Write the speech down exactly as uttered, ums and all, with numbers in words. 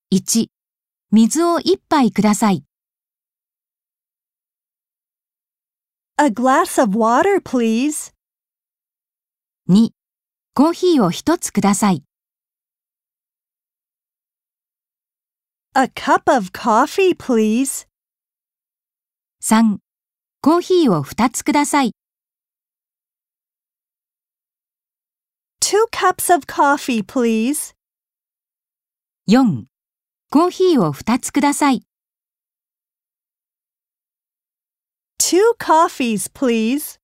いち、水を一杯ください。 A glass of water, please. に、コーヒーを一つください。 A cup of coffee, please. さん、コーヒーを二つください。 Two cups of coffee, please. よん、コーヒーを二つください。 Two coffees, please.